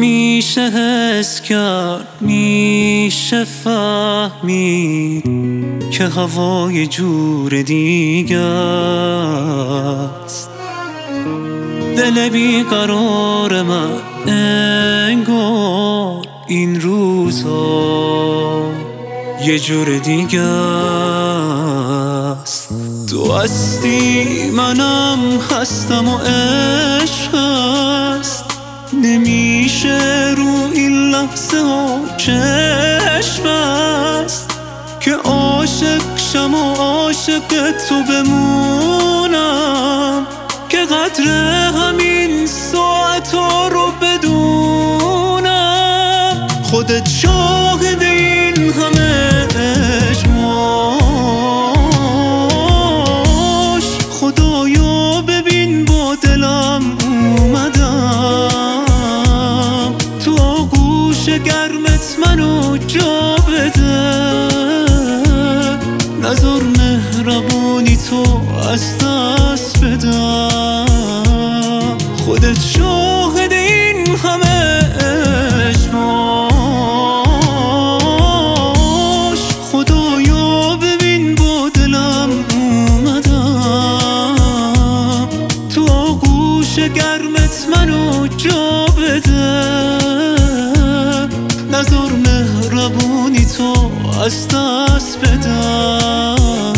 میشه حس کرد، میشه فهمید که هوای جور دیگه است. دل بیقرار من انگار این روزا یه جور دیگه است. تو هستی منم هستم و عشق هست، نمیشه رو این لحظه ها چشم است که عاشق شم و عاشق تو بمونم، که قدر همین ساعت ها رو بدونم. خودت شاهد این همه عشقاش، خدایا ببین با دلم اومدم، تو آغوش گرمت منو جا بده، نذار مهربونی تو از دست بدم. خودت شاهد این همه عشقاش، خدایا ببین با دلم اومدم، تو آغوش گرمت منو جا بده، نذار مهربونی تو از دست بدم.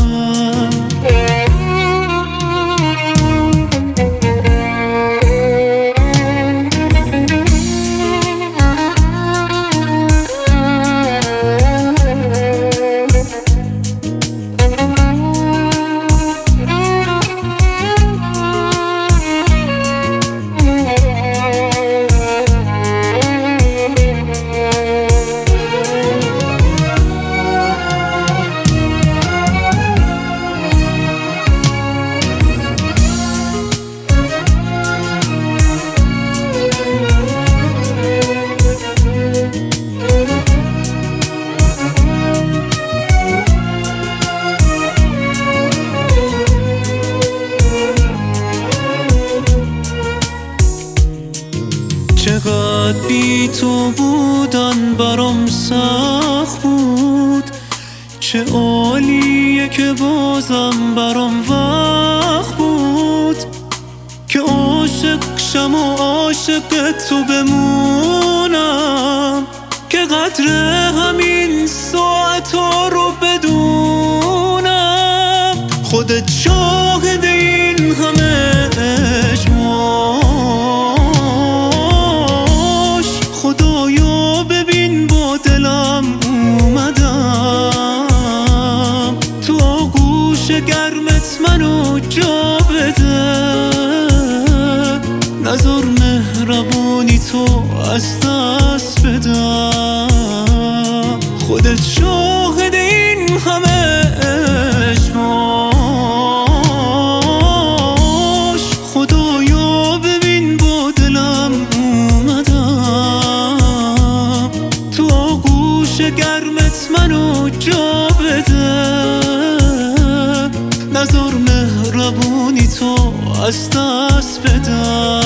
چقدر بی تو بودن برام سخت بود، چه عالیه که بازم برام وقت بود که عاشق شم و عاشق تو بمونم، که قدر همین ساعت ها رو بدونم. خودت شاهد این همه عشقاش، خدایا ببین با دلم اومدم، تو آغوش گرمت منو جا بده، نذار مهربونی تو از دست بدم. خودت شاهد این همه عشقاش، خدایا ببین با دلم اومدم، تو آغوش گرمت منو جا بده، نذار مهربونی تو از دست بدم.